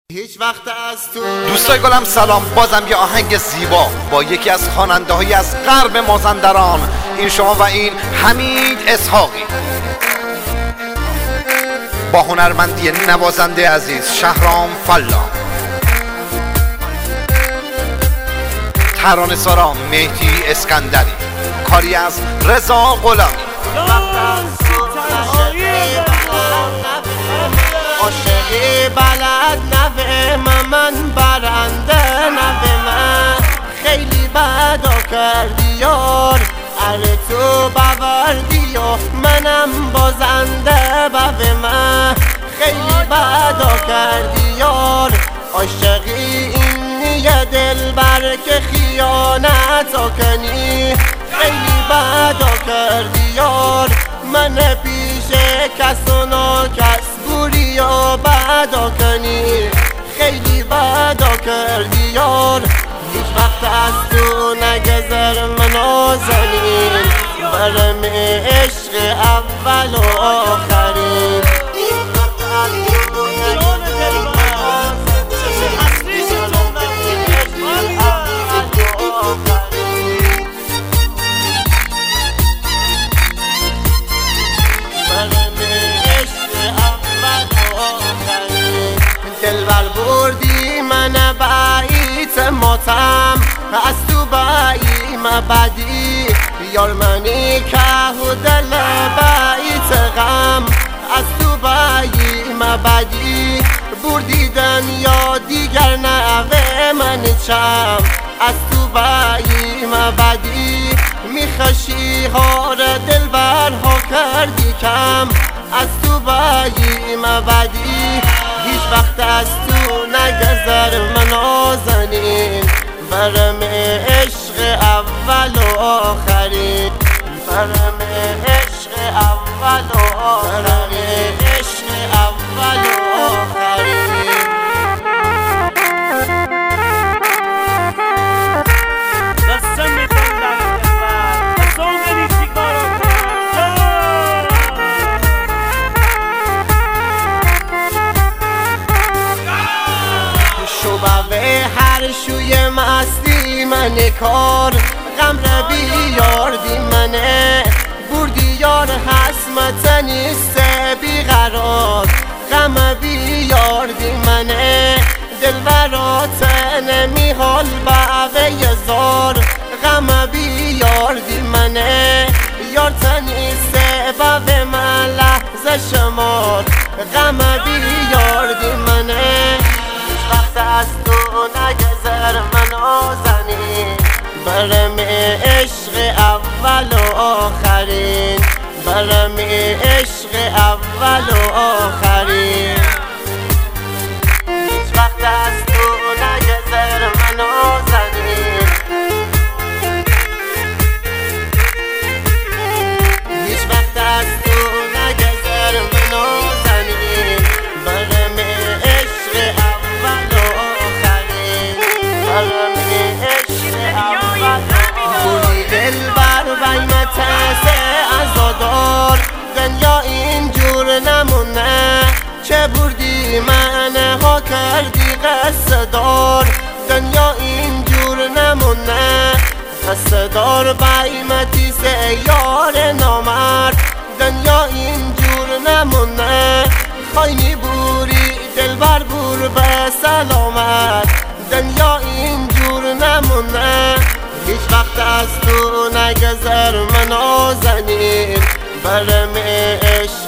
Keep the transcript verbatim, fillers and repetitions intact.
هیچ وقت از تو دوستای گلم سلام، بازم یه آهنگ زیبا با یکی از خواننده های از غرب مازندران. این شما و این حمید اسحاقی با هنرمندی نوازنده عزیز شهرام فلا، ترانه سارا مهدی اسکندری، کاری از رضا غلامی. عاشقی بلد نوه من من برنده نوه من خیلی بدا کردی یار، اره تو بوردی و منم بازنده بوه من خیلی بدا کردی یار. عاشقی این یه دل بر که خیانت کنی خیلی بدا کردی یار. من پیش کس و ناکس بوری و بدا کنی خیلی بدا کردی یار. هیچ وقت از تو نگذر منو زنین برم عشق اول و آخرین. دلبر بردی من بعید ماتم از تو بعید بدی یار منی که و دل بعید غم از تو بعید بدی بردی دنیا دیگر نوه من چم از تو بعید بدی میخشی هار دلبر ها کردی کم از تو بعید بدی. هیچ وقت از تو نگذر منو زنین برم عشق اول و آخرین برم عشق اول و آخرین عشق اول و آخرین. شبه هر شوی مستی من کار غم را بیاردی منه بردی یار حسمت نیست بیقرار غم بیاردی منه دل برات نمی حال بعوه زار غم بیاردی منه یار تنیست بعوه من لحظه شمار غم بیاردی منه. وقت از تو نگذر منو زنین برم عشق اول و آخرین برم عشق اول و آخرین. هیچ وقت از تو نگذر منو زنین هیچ وقت از تو نگذر منو زنین برم عشق بردی دل بر بینت عزادار دنیا اینجور نمونه چه بردی من ها کردی قصه دار دنیا اینجور نمونه قصه دار بایمتی سه یار نامرد دنیا اینجور نمونه خواهی میبوری دل بر بور به سلامت دنیا اینجور نمونه. هیچ وقت از تو نگذر منو زنین برم عشق